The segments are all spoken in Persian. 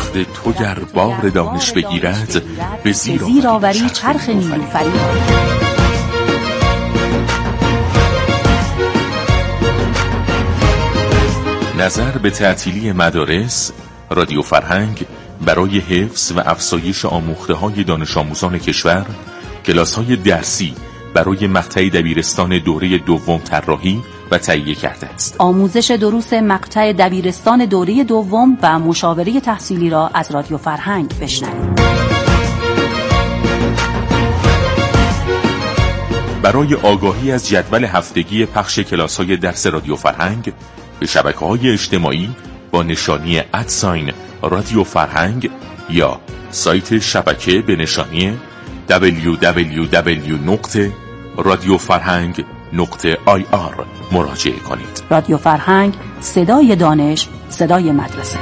بخت تو گر بار دانش بگیرد، به زیر آوری چرخ نیلوفری. نظر به تعطیلی مدارس، رادیو فرهنگ برای حفظ و افزایش آموخته‌های دانش آموزان کشور، کلاس‌های درسی برای مقطع دبیرستان دوره دوم طراحی و تهیه کرده است. آموزش دروس مقطع دبیرستان دوره دوم و مشاوره تحصیلی را از رادیو فرهنگ بشنوید. برای آگاهی از جدول هفتگی پخش کلاس‌های درس رادیو فرهنگ به شبکه‌های اجتماعی با نشانی @رادیو فرهنگ یا سایت شبکه به نشانی www.radiofarhang.ir مراجعه کنید. رادیو فرهنگ، صدای دانش، صدای مدرسه.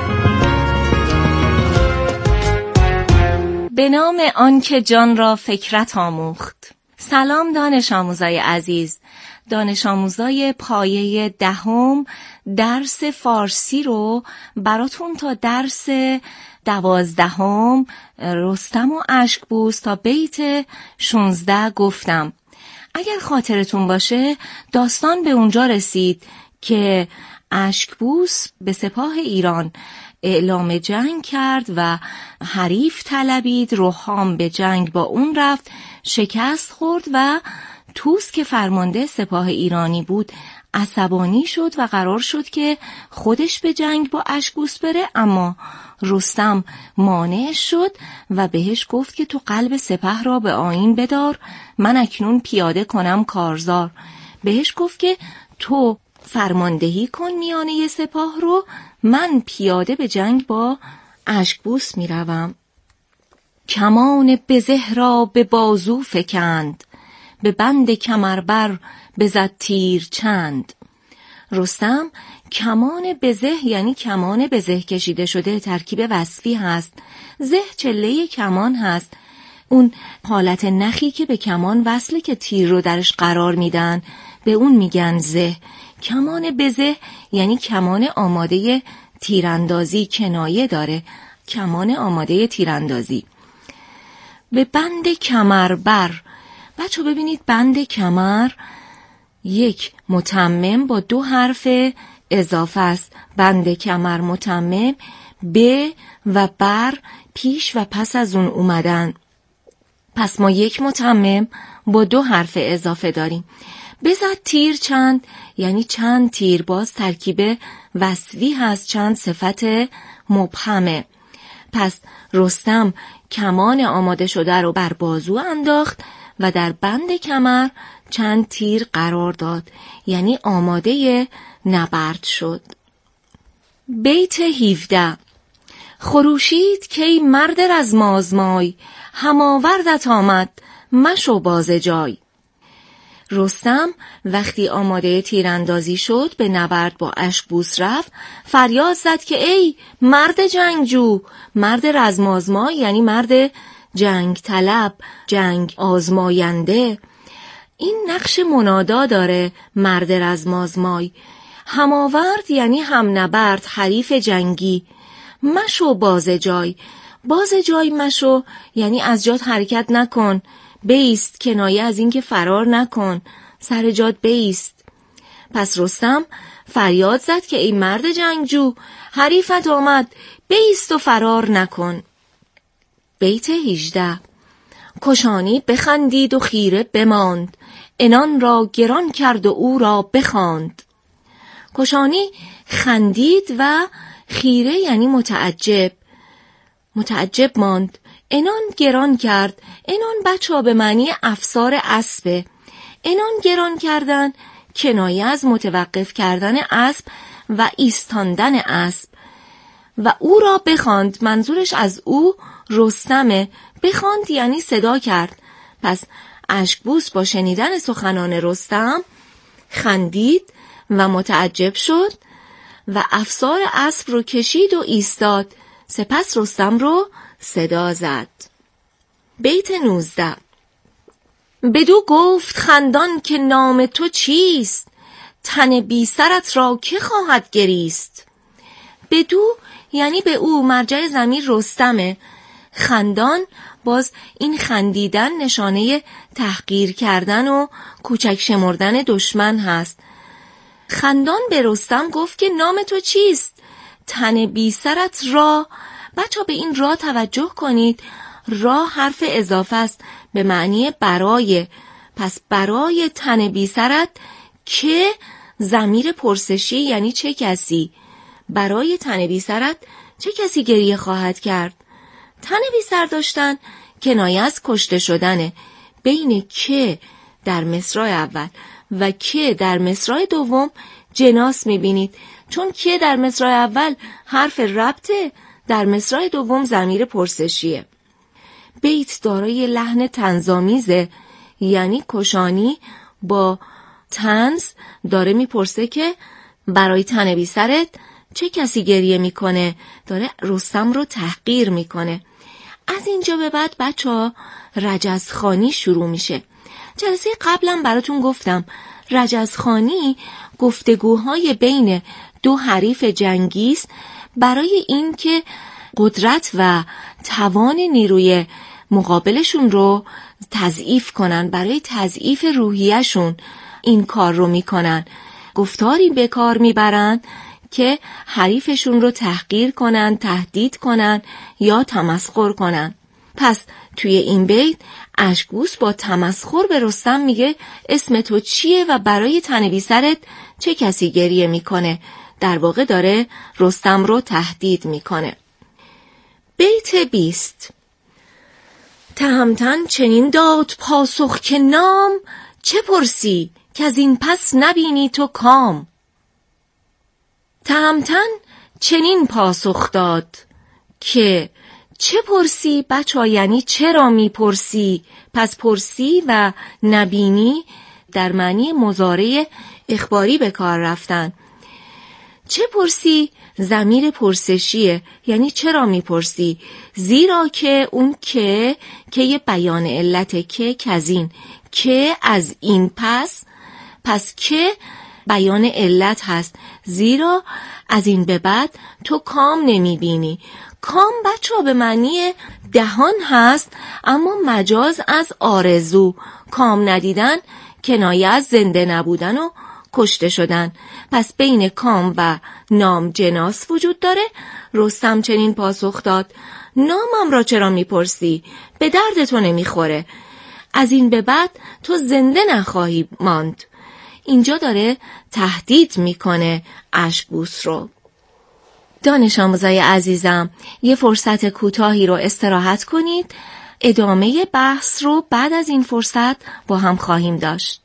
به نام آن که جان را فکرت آموخت. سلام دانش آموزای عزیز. دانش آموزای پایه 10 درس فارسی رو براتون تا درس 12 رستم و اشکبوس تا بیت 16 گفتم. اگر خاطرتون باشه داستان به اونجا رسید که اشکبوس به سپاه ایران اعلام جنگ کرد و حریف طلبید. روحام به جنگ با اون رفت، شکست خورد و طوس که فرمانده سپاه ایرانی بود عصبانی شد و قرار شد که خودش به جنگ با اشکبوس بره، اما رستم مانع شد و بهش گفت که تو قلب سپه را به آیین بدار، من اکنون پیاده کنم کارزار. بهش گفت که تو فرماندهی کن میانه سپاه رو، من پیاده به جنگ با اشکبوس میروم. کمان بزه را به بازو فکند، به بند کمربر بزد تیر چند. رستم کمان بزه یعنی کمان بزه کشیده شده ترکیب وصفی هست. زه چله کمان هست، اون حالت نخی که به کمان وصله که تیر رو درش قرار میدن به اون میگن زه. کمان بزه یعنی کمان آماده تیراندازی، کنایه داره، کمان آماده تیراندازی. به بند کمربر، بچه ببینید بند کمر یک متمم با 2 حرف اضافه است. بند کمر متمم، به و بر پیش و پس از اون اومدن، پس ما یک متمم با 2 حرف اضافه داریم. بزد تیر چند یعنی چند تیر، باز ترکیب وصفی هست، چند صفت مبهمه. پس رستم کمان آماده شده رو بر بازو انداخت و در بند کمر چند تیر قرار داد، یعنی آماده نبرد شد. بیت 17. خروشید کی مرد رزمآزمای، هم آوردت آمد مشو باز جای. رستم وقتی آماده تیراندازی شد به نبرد با اشکبوس رفت، فریاد زد که ای مرد جنگجو، مرد رزمآزمای یعنی مرد جنگ طلب، جنگ آزماینده. این نقش منادا داره مرد رزمآزمای. هماورد یعنی هم نبرد، حریف جنگی. مشو باز جای، باز جای مشو یعنی از جات حرکت نکن، بیست، کنایه از این که فرار نکن، سر جات بیست. پس رستم فریاد زد که ای مرد جنگجو، حریفت آمد، بیست و فرار نکن. بیت 18. کشانی بخندید و خیره بماند، عنان را گران کرد و او را بخواند. کشانی خندید و خیره یعنی متعجب، متعجب ماند. عنان گران کرد، عنان بچه‌ها به معنی افسار اسبه. عنان گران کردن کنایه از متوقف کردن اسب و ایستاندن اسب. و او را بخواند، منظورش از او رستمه. بخواند یعنی صدا کرد. پس اشکبوس با شنیدن سخنان رستم خندید و متعجب شد و افسار اسب رو کشید و ایستاد. سپس رستم رو صدا زد. بیت 19. بدو گفت خندان که نام تو چیست، تن بی سرت را که خواهد گریست. بدو یعنی به او مرجع ضمیر رستمه. خندان باز این خندیدن نشانه تحقیر کردن و کوچک شمردن دشمن هست. خندان به رستم گفت که نام تو چیست؟ تن بی سرت را. بچه به این را توجه کنید. را حرف اضافه است به معنی برای. پس برای تن بی سرت که ضمیر پرسشی یعنی چه کسی؟ برای تن بی سرت چه کسی گریه خواهد کرد؟ تن بی سر داشتن کنایه از کشته شدنه. بین که در مصرع اول و که در مصرع دوم جناس میبینید، چون که در مصرع اول حرف ربطه، در مصرع دوم ضمیر پرسشیه. بیت دارای لحن طنزآمیزه، یعنی کشانی با طنز داره میپرسه که برای تن بی سرت چه کسی گریه میکنه، داره رستم رو تحقیر میکنه. از اینجا به بعد بچه‌ها رجزخوانی شروع میشه. جلسه قبلم براتون گفتم رجزخوانی گفتگوهای بین دو حریف جنگی است برای اینکه قدرت و توان نیروی مقابلشون رو تضعیف کنن، برای تضعیف روحیه‌شون این کار رو میکنن. گفتاری به کار میبرن که حریفشون رو تحقیر کنن، تهدید کنن یا تمسخر کنن. پس توی این بیت اشکبوس با تمسخر به رستم میگه اسم تو چیه و برای تن بی سرت چه کسی گریه میکنه. در واقع داره رستم رو تهدید میکنه. بیت 20. تهمتن چنین داد پاسخ که نام، چه پرسی که از این پس نبینی تو کام. تهمتن چنین پاسخ داد که چه پرسی. بچه‌ها یعنی چرا میپرسی؟ پس پرسی و نبینی در معنی مضارع اخباری به کار رفتن. چه پرسی ضمیر پرسشیه، یعنی چرا میپرسی؟ زیرا که اون که یه بیان علت که از این، که از این پس که بیان علت هست، زیرا از این به بعد تو کام نمیبینی. کام بچه‌ها به معنی دهان هست، اما مجاز از آرزو. کام ندیدن کنایه از زنده نبودن و کشته شدن. پس بین کام و نام جناس وجود داره. رستم چنین پاسخ داد نامم را چرا میپرسی؟ به درد تو نمیخوره. از این به بعد تو زنده نخواهی ماند. اینجا داره تهدید میکنه اشکبوس رو. دانش آموزای عزیزم، یه فرصت کوتاهی رو استراحت کنید. ادامه بحث رو بعد از این فرصت با هم خواهیم داشت.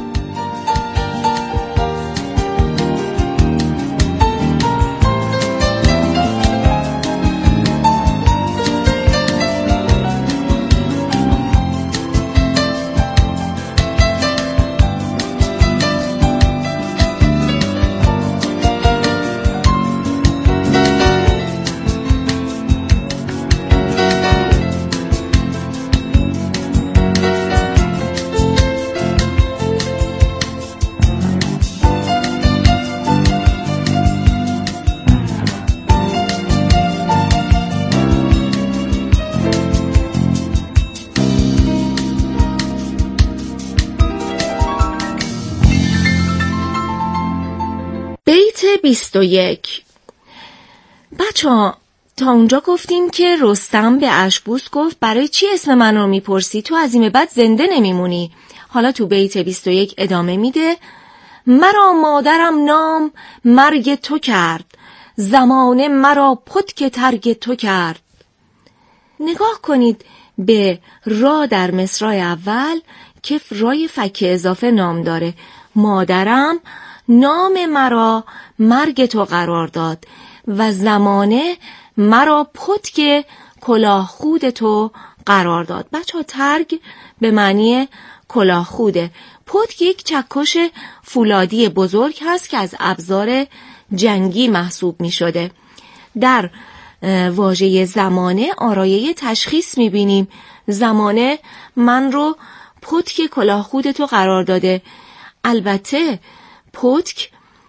بیت 21. بچه‌ها تا اونجا گفتیم که رستم به اشکبوس گفت برای چی اسم من رو میپرسی؟ تو از این به بعد زنده نمیمونی. حالا تو بیت 21 ادامه میده مرا مادرم نام مرگ تو کرد، زمانه مرا پتک ترگ تو کرد. نگاه کنید به را در مصرع اول که رای فک اضافه نام داره. مادرم نام مرا مرگ تو قرار داد و زمانه مرا پتک کلاه خود تو قرار داد. بچه ترگ به معنی کلاه خوده. پتک یک چکش فولادی بزرگ هست که از ابزار جنگی محسوب می شده. در واژه زمانه آرایه تشخیص می بینیم. زمانه من رو پتک کلاه خود تو قرار داده. البته پتک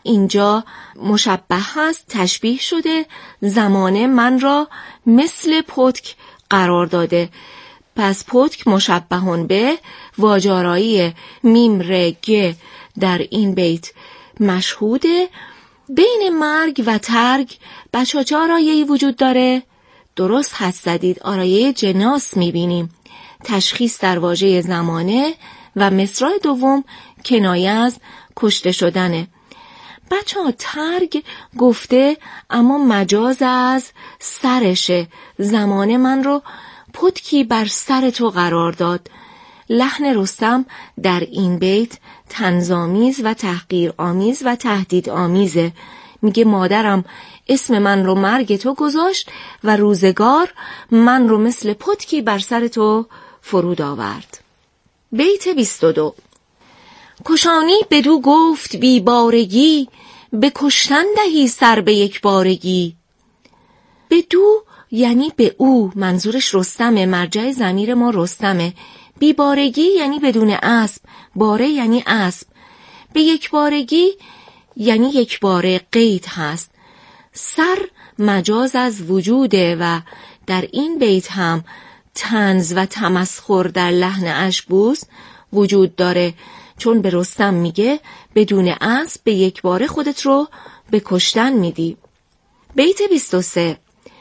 اینجا مشبه هست، تشبیه شده، زمانه من را مثل پتک قرار داده. پس پتک مشبهون به، واجارایی میم ر گ در این بیت مشهوده. بین مرگ و ترگ بچه چه آرایه‌ای وجود داره؟ درست حدس زدید، آرایه جناس میبینیم. تشخیص در واژه زمانه و مصرع دوم کنایه از کشته شدنه. بچه ها ترگ گفته اما مجاز از سرشه. زمانه من رو پتکی بر سر تو قرار داد. لحن رستم در این بیت طنزآمیز و تحقیرآمیز و تهدیدآمیزه. میگه مادرم اسم من رو مرگ تو گذاشت و روزگار من رو مثل پتکی بر سر تو فرود آورد. بیت 22. کشانی بدو گفت بی بارگی، به کشتن دهی سر به یک بارگی. بدو یعنی به او، منظورش رستمه، مرجع ضمیر ما رستمه. بی بارگی یعنی بدون اسب، باره یعنی اسب. به یک بارگی یعنی یک باره، قید هست. سر مجاز از وجوده و در این بیت هم طنز و تمسخر در لحن اشک‌بوس وجود داره، چون به رستم میگه بدون اسب به یک باره خودت رو به کشتن میدی. بیت 23.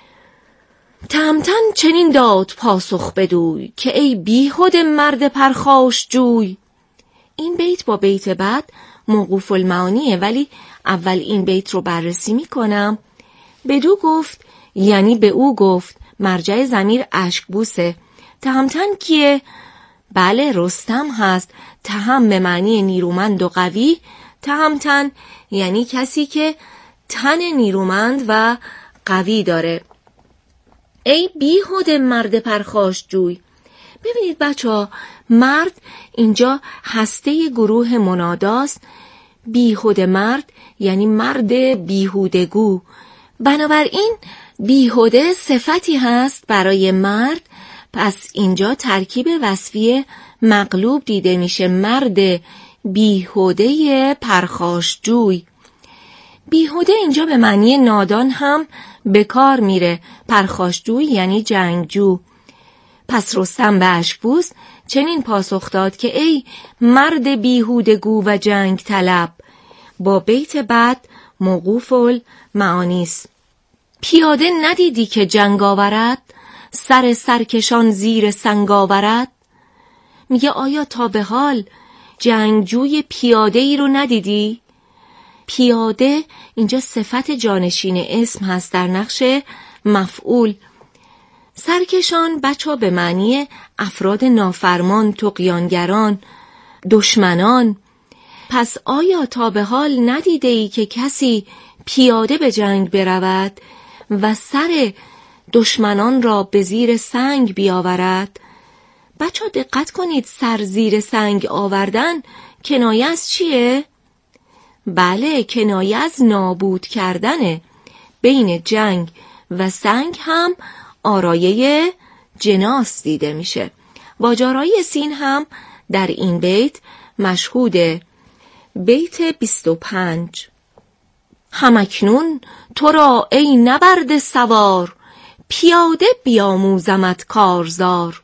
تهمتن چنین داد پاسخ بدوی، که ای بیهوده مرد پرخاش جوی. این بیت با بیت بعد موقوف المعانیه، ولی اول این بیت رو بررسی میکنم. بدو گفت یعنی به او گفت، مرجع ضمیر اشک‌بوسه. تهمتن کیه؟ بله رستم هست. تهم به معنی نیرومند و قوی، تهمتن یعنی کسی که تن نیرومند و قوی داره. ای بیهوده مرد پرخاش جوی. ببینید بچه ها، مرد اینجا هسته گروه مناداست. بیهوده مرد یعنی مرد بیهودگو. بنابراین بیهوده صفتی هست برای مرد، پس اینجا ترکیب وصفی مقلوب دیده میشه، مرد بیهوده پرخاشجوی. بیهوده اینجا به معنی نادان هم به کار میره، پرخاشجوی یعنی جنگجو. پس رستم به اشک‌بوس چنین پاسخ داد که ای مرد بیهودگو و جنگ طلب. با بیت بعد موقوف المعانی است. پیاده ندیدی که جنگ آورد، سر سرکشان زیر سنگ آورد. میگه آیا تا به حال جنگجوی پیاده ای رو ندیدی؟ پیاده اینجا صفت جانشین اسم هست در نقش مفعول. سرکشان بچه به معنی افراد نافرمان، طغیانگران، دشمنان. پس آیا تا به حال ندیده ای که کسی پیاده به جنگ برود و سر دشمنان را به زیر سنگ بیاورد؟ بچه دقت کنید، سر زیر سنگ آوردن کنایه از چیه؟ بله، کنایه از نابود کردنه. بین جنگ و سنگ هم آرایه جناس دیده میشه. واجارایی سین هم در این بیت مشهوده. بیت 25. همکنون تو را ای نبرد سوار، پیاده بیاموزمت کارزار.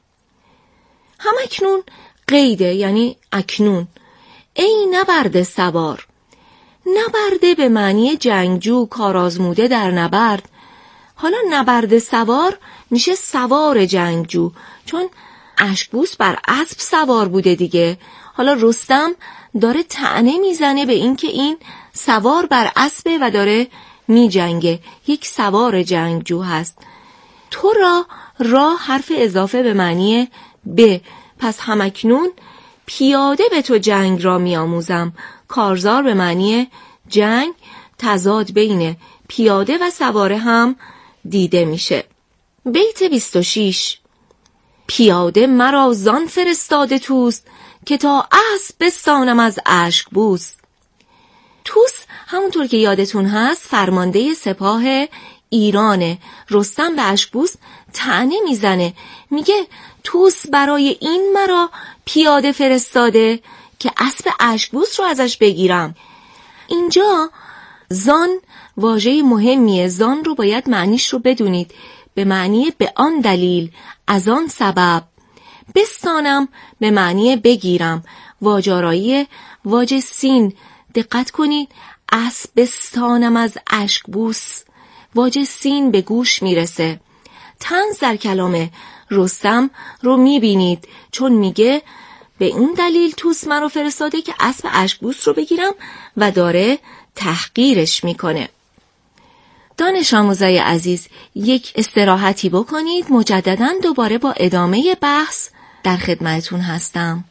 همکنون قیده یعنی اکنون. ای نبرد سوار، نبرده به معنی جنگجو، کارآزموده در نبرد. حالا نبرد سوار میشه سوار جنگجو، چون اشک‌بوس بر اسب سوار بوده دیگه. حالا رستم داره طعنه میزنه به این که این سوار بر اسبه و داره میجنگه، یک سوار جنگجو هست. تو را حرف اضافه به معنی به، پس همکنون پیاده به تو جنگ را میآموزم. کارزار به معنی جنگ، تضاد بین پیاده و سواره هم دیده میشه. بیت 26. پیاده مرا زان فرستاده توست، که تا اسب بستانم از اشک‌بوس. توس همونطور که یادتون هست فرمانده سپاه ایرانه. رستم به اشک‌بوس طعنه میزنه، میگه توس برای این مرا پیاده فرستاده که اسب اشک‌بوس رو ازش بگیرم. اینجا زان واژه مهمیه. زان رو باید معنیش رو بدونید، به معنی به آن دلیل، از آن سبب. بستانم به معنی بگیرم. واجارایی واژه سین، دقت کنید، اسب بستانم از اشکبوس، واژه سین به گوش میرسه. طنز در کلام رستم رو میبینید، چون میگه به اون دلیل طوس من رو فرستاده که اسب اشکبوس رو بگیرم و داره تحقیرش میکنه. دانش آموزای عزیز، یک استراحتی بکنید، مجدداً دوباره با ادامه بحث در خدمتتون هستم.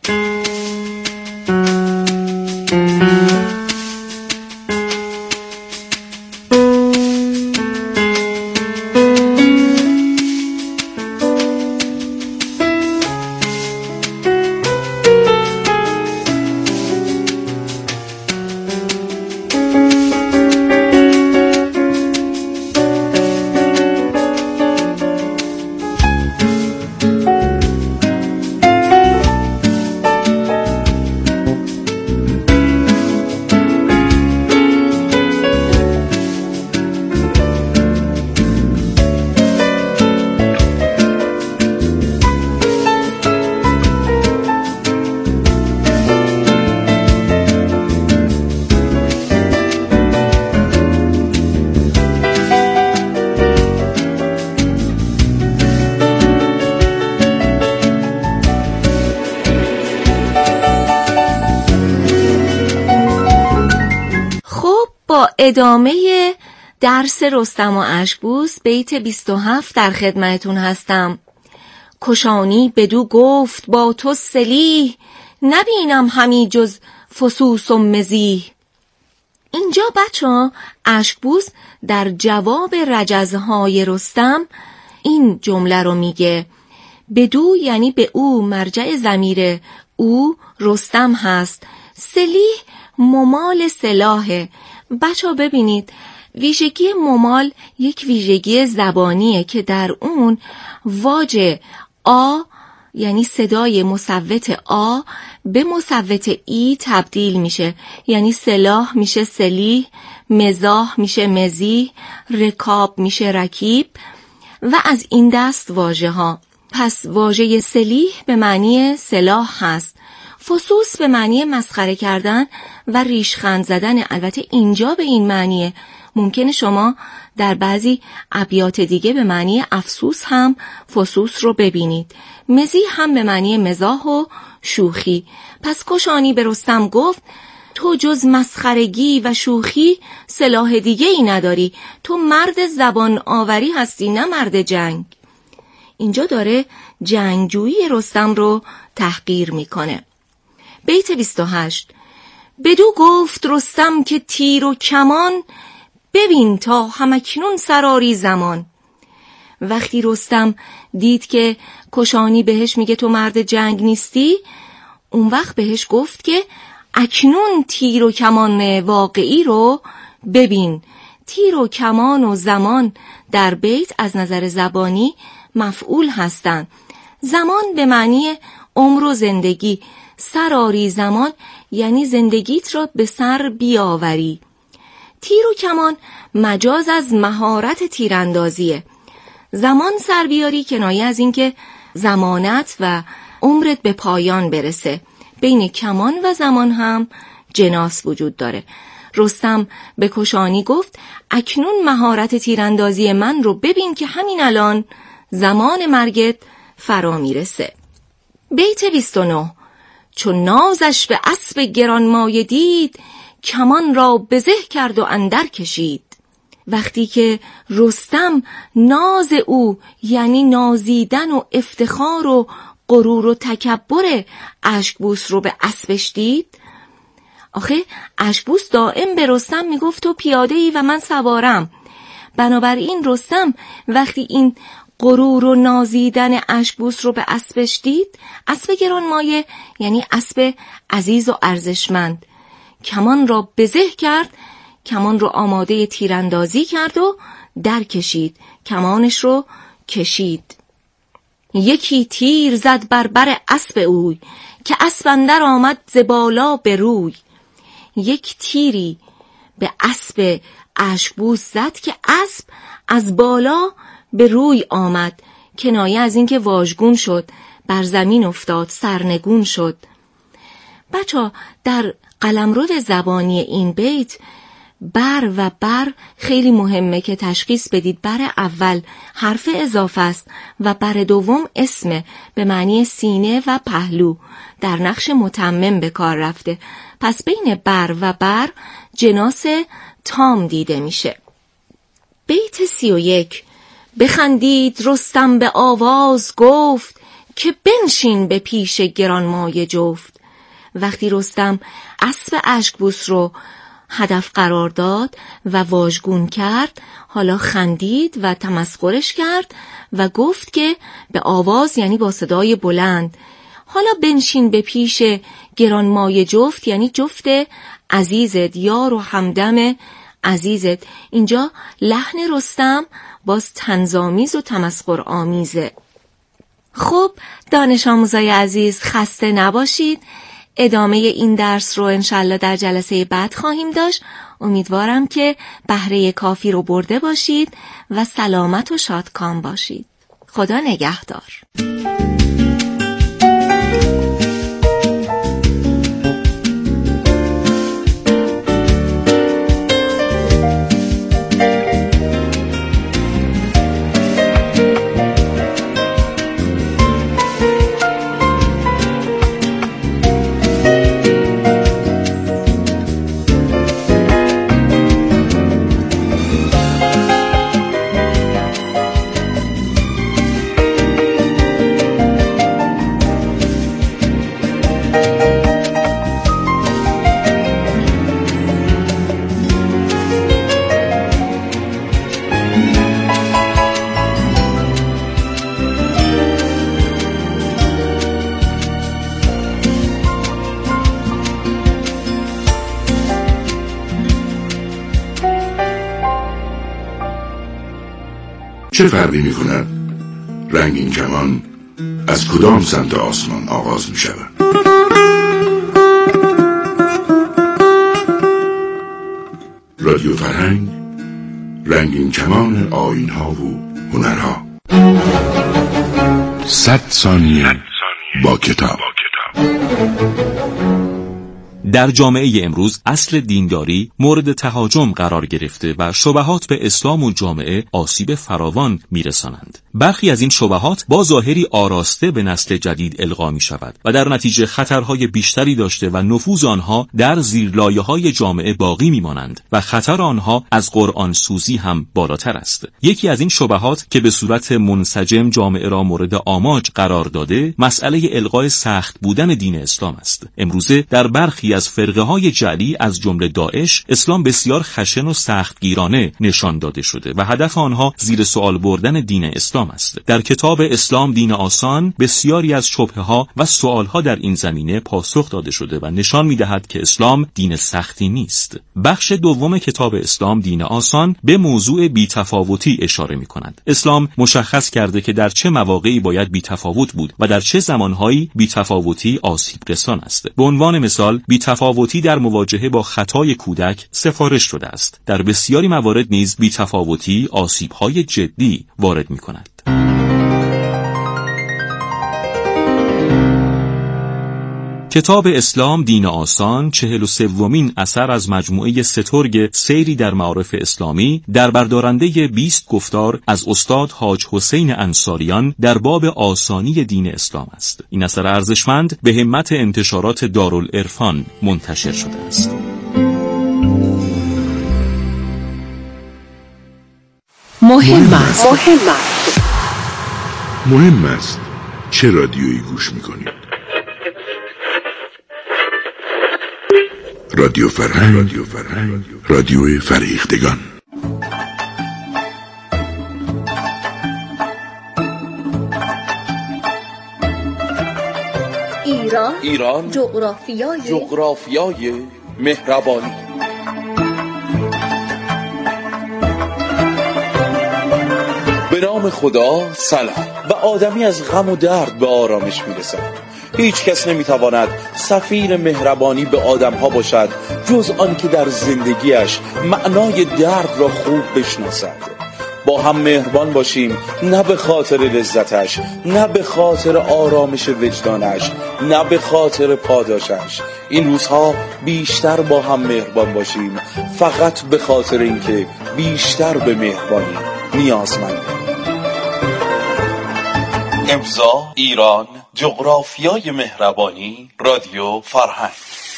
با ادامه درس رستم و اشکبوس بیت 27 در خدمتون هستم. کشانی بدو گفت با تو سلیح، نبینم همی جز فسوس و مزیح. اینجا بچه‌ها اشکبوس در جواب رجزهای رستم این جمله رو میگه. بدو یعنی به او، مرجع ضمیر او رستم هست. سلیح ممال سلاحه. بچه ها ببینید، ویژگی ممال یک ویژگی زبانیه که در اون واژه آ یعنی صدای مصوت آ به مصوت ای تبدیل میشه، یعنی سلاح میشه سلیح، مزاح میشه مزیح، رکاب میشه رکیب و از این دست واژه ها. پس واژه سلیح به معنی سلاح هست. فسوس به معنی مسخره کردن و ریشخند زدن. البته اینجا به این معنیه. ممکنه شما در بعضی ابیات دیگه به معنی افسوس هم فسوس رو ببینید. مزیح هم به معنی مزاح و شوخی. پس کشانی به رستم گفت تو جز مسخرگی و شوخی سلاح دیگه ای نداری. تو مرد زبان آوری هستی، نه مرد جنگ. اینجا داره جنگجویی رستم رو تحقیر میکنه. بیت 28 بدو گفت رستم که تیر و کمان، ببین تا همکنون سراری زمان. وقتی رستم دید که کشانی بهش میگه تو مرد جنگ نیستی، اون وقت بهش گفت که اکنون تیر و کمان واقعی رو ببین. تیر و کمان و زمان در بیت از نظر زبانی مفعول هستن. زمان به معنی عمر و زندگی، سراری زمان یعنی زندگیت را به سر بیاوری. تیر و کمان مجاز از مهارت تیراندازیه. زمان سر بیاری کنایه از اینکه زمانت و عمرت به پایان برسه. بین کمان و زمان هم جناس وجود داره. رستم به کشانی گفت اکنون مهارت تیراندازی من رو ببین که همین الان زمان مرگت فرا میرسه. بیت 29 چون نازش به اسب گرانمایه دید، کمان را بزه کرد و اندر کشید. وقتی که رستم ناز او یعنی نازیدن و افتخار و غرور و تکبر اشکبوس رو به اسبش دید، آخه اشکبوس دائم به رستم میگفت تو پیاده ای و من سوارم. بنابراین رستم وقتی این غرور و نازیدن اشکبوس رو به اسبش دید، اسب گرانمایه یعنی اسب عزیز و ارزشمند، کمان را بزه کرد، کمان رو آماده تیراندازی کرد و در کشید، کمانش رو کشید. یکی تیر زد بر بر اسب اوی، که اسب اندر آمد ز بالا به روی. یک تیری به اسب اشکبوس زد که اسب از بالا به روی آمد، کنایه از اینکه واژگون شد، بر زمین افتاد، سرنگون شد. بچه در قلمرو زبانی این بیت بر و بر خیلی مهمه که تشخیص بدید. بر اول حرف اضافه است و بر دوم اسمه، به معنی سینه و پهلو، در نقش متمم به کار رفته. پس بین بر و بر جناس تام دیده میشه. بیت 31. بخندید رستم به آواز گفت، که بنشین به پیش گرانمایه جفت. وقتی رستم اسب اشکبوس رو هدف قرار داد و واژگون کرد، حالا خندید و تمسخرش کرد و گفت که به آواز یعنی با صدای بلند. حالا بنشین به پیش گرانمایه جفت یعنی جفت عزیزت، یار و همدم عزیزت. اینجا لحن رستم باز طنزآمیز و تمسخر آمیزه. خب دانش آموزای عزیز، خسته نباشید. ادامه این درس رو انشالله در جلسه بعد خواهیم داشت. امیدوارم که بهره کافی رو برده باشید و سلامت و شادکام باشید. خدا نگهدار. چه فرقی می کند رنگین کمان از کدام سمت آسمان آغاز می شود؟ رادیو فرهنگ، رنگین کمان آیین‌ها و هنرها. 100 ثانیه با کتاب. در جامعه امروز اصل دینداری مورد تهاجم قرار گرفته و شبهات به اسلام و جامعه آسیب فراوان میرسانند. برخی از این شبهات با ظاهری آراسته به نسل جدید القا می شود و در نتیجه خطرهای بیشتری داشته و نفوذ آنها در زیرلایه‌های جامعه باقی میمانند و خطر آنها از قرآن سوزی هم بالاتر است. یکی از این شبهات که به صورت منسجم جامعه را مورد آماج قرار داده، مسئله الغای سخت بودن دین اسلام است. امروزه در برخی از فرقه‌های جعلی از جمله داعش، اسلام بسیار خشن و سختگیرانه نشان داده شده و هدف آنها زیر سوال بردن دین اسلام است. در کتاب اسلام دین آسان بسیاری از شبهه‌ها و سوال‌ها در این زمینه پاسخ داده شده و نشان می‌دهد که اسلام دین سختی نیست. بخش دوم کتاب اسلام دین آسان به موضوع بی‌تفاوتی اشاره می‌کند. اسلام مشخص کرده که در چه مواقعی باید بی‌تفاوت بود و در چه زمان‌هایی بی‌تفاوتی آسیب رسان است. به عنوان مثال بی‌تفاوتی در مواجهه با خطای کودک سفارش شده است. در بسیاری موارد نیز بی‌تفاوتی آسیب‌های جدی وارد می‌کند. کتاب اسلام دین آسان 43مین اثر از مجموعه سترگ سیری در معارف اسلامی در بردارنده 20 گفتار از استاد حاج حسین انصاریان در باب آسانی دین اسلام است. این اثر ارزشمند به همت انتشارات دارالعرفان منتشر شده است. مهم است چه رادیویی گوش میکنید. رادیو فرهنگ، رادیوی فریختگان. ایران جغرافیای مهربانی. به نام خدا، سلام. و آدمی از غم و درد به آرامش میرسد. هیچ کس نمیتواند سفیر مهربانی به آدمها باشد جز آن که در زندگیش معنای درد را خوب بشناسد. با هم مهربان باشیم، نه به خاطر لذتش، نه به خاطر آرامش وجدانش، نه به خاطر پاداشش. این روزها بیشتر با هم مهربان باشیم، فقط به خاطر اینکه بیشتر به مهربانی نیازمندیم. امضا ایران، جغرافیای مهربانی، رادیو فرهنگ.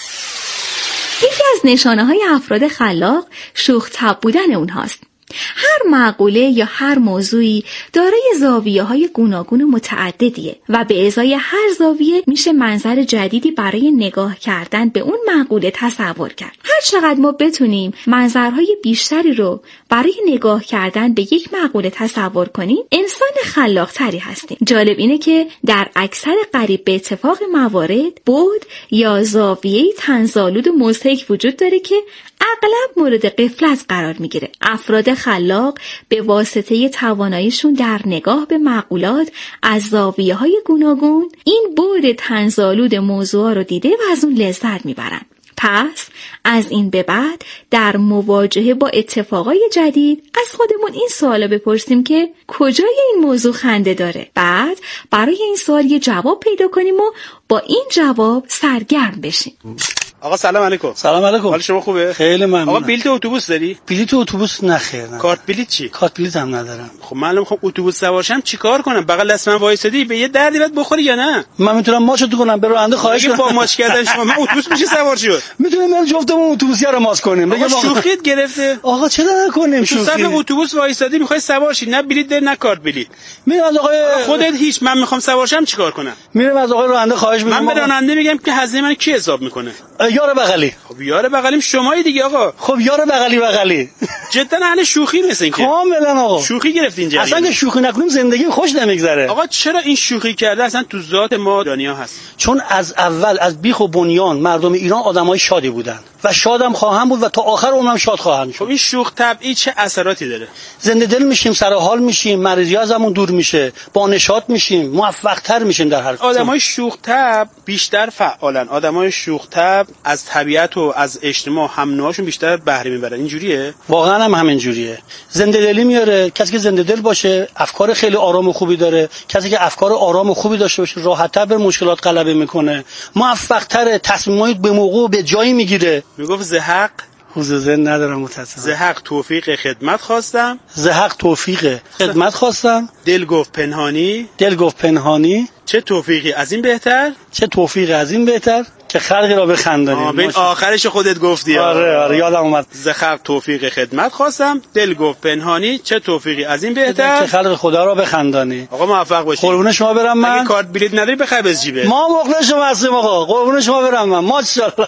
یکی از نشانه‌های افراد خلاق شوخ طبع بودن اونهاست. هر مقوله یا هر موضوعی دارای زاویه‌های گوناگون و متعددیه و به ازای هر زاویه میشه منظر جدیدی برای نگاه کردن به اون مقوله تصور کرد. هر چقدر ما بتونیم منظرهای بیشتری رو برای نگاه کردن به یک مقوله تصور کنیم، انسان خلاق‌تری هستیم. جالب اینه که در اکثر قریب به اتفاق موارد بعد یا زاویه‌ای طنزآلود و مضحک وجود داره که اغلب مورد غفلت قرار میگیره. افراد خلاق به واسطه تواناییشون در نگاه به مقولات از زاویه‌های گوناگون این بعد طنزآلود موضوعا رو دیده و از اون لذت میبرن. پس از این به بعد در مواجهه با اتفاقای جدید از خودمون این سوالا بپرسیم که کجای این موضوع خنده داره. بعد برای این سوال یه جواب پیدا کنیم و با این جواب سرگرم بشیم. آقا سلام علیکم. سلام علیکم. حال شما خوبه؟ خیلی ممنون. آقا بلیت اتوبوس داری؟ بلیت اتوبوس نخیر. کارت بلیت چی؟ کارت بلیت هم ندارم. خب من الان میخوام اتوبوس سوار شم چیکار کنم؟ بغل دست من وایسادی به یه دردی بعد بخوری یا نه؟ من میتونم ماچو تو کنم به راننده خواهش کنم. با ماچ کردن شما من اتوبوس میشه سوار شد. میتونیم بریم جفتمون اتوبوسی رو ماچ کنیم. بگم شوخیت گرفته. آقا چرا نکنیم شوخی؟ تو صف اتوبوس وایسادی میخوای سوار شی، نه بلیت داری نه کارت بلیت. میرم از آقای خودت هیچ من میخوام سوار شم چیکار کنم؟ میرم از آقای راننده خواهش میکنم. من به راننده میگم که هزینه من کی حساب میکنه؟ یار بغلی. خب یار بغلیم شمایی دیگه آقا. خب یار بغلی جدا اهل شوخی مثل اینکه کاملا آقا شوخی گرفتین جریان. اصلا که شوخی نکنیم زندگی خوش نمیگذره. آقا چرا این شوخی کرده اصلا تو ذات ما دنیا هست؟ چون از اول از بیخ و بنیان مردم ایران آدمای شادی بودن و شادم خواهم بود و تا آخر عمرم شاد خواهم شد. خب این شوخ طبعی چه اثراتی داره؟ زنده دل میشیم، سر حال میشیم، مریضی ازمون دور میشه، با نشاط میشیم، موفق تر میشیم در هر کار. آدمای شوخ طبع بیشتر فعالن. آدمای شوخ طبع از طبیعت و از اجتماع هم نوعشون بیشتر بهره میبرن. اینجوریه؟ واقعا هم همین جوریه. زنده دلی میاره. کسی که زنده دل باشه افکار خیلی آرام و خوبی داره. کسی که افکار آرام و خوبی داشته باشه راحت‌تر بر مشکلات غلبه میکنه، موفق‌تر، تصمیمات به موقع و به جایی میگیره. میگفت زهق حضور ندارم متاسفم. زهق توفیق خدمت خواستم. زهق توفیق خدمت خواستم. دل گفت پنهانی. دل گفت پنهانی. چه توفیقی از این بهتر؟ چه توفیقی از این بهتر که خلقی را بخندانیم. ببین آخرش خودت گفتی. آره یادم اومد. زهق توفیق خدمت خواستم. دل گفت پنهانی. چه توفیقی از این بهتر که خلق خدا را بخندانی. آقا موفق باشی. قربون شما برم من. اگه کارت بلیت نداری بخر بز جیبه. ما مخلص شما هستیم آقا. قربون شما برم من. ماشاءالله.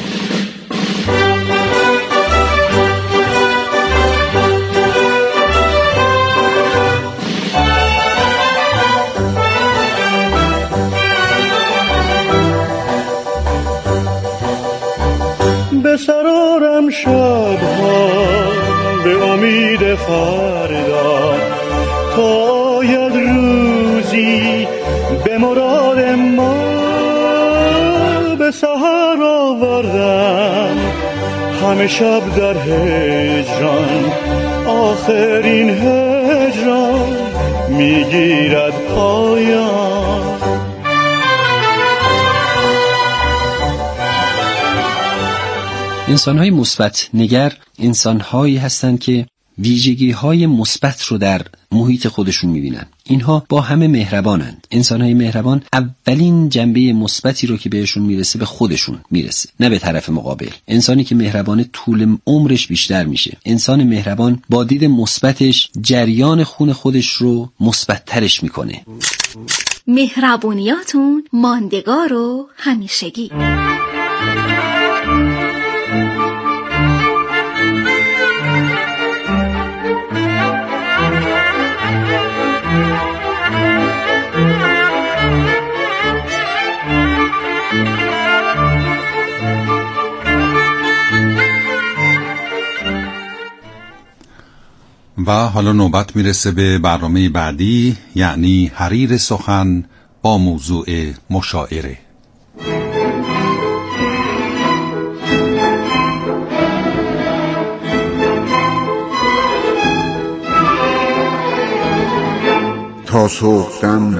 به سرارم شبها به امید فردا تا آید روزی به مراد ما به سحر آوردم همه شب در هجران آخرین هجران میگیرد پایان. انسان‌های مثبت نگر انسان‌هایی هستند که ویژگی‌های مثبت رو در محیط خودشون می‌بینن. اینها با همه مهربانند. انسان‌های مهربان اولین جنبه مثبتی رو که بهشون میرسه به خودشون میرسه، نه به طرف مقابل. انسانی که مهربانه طول عمرش بیشتر میشه. انسان مهربان با دید مثبتش جریان خون خودش رو مثبت‌ترش میکنه. مهربونیاتون ماندگار و همیشگی. و حالا نوبت میرسه به برنامه بعدی، یعنی حریر سخن با موضوع مشاعره. تا صبحدم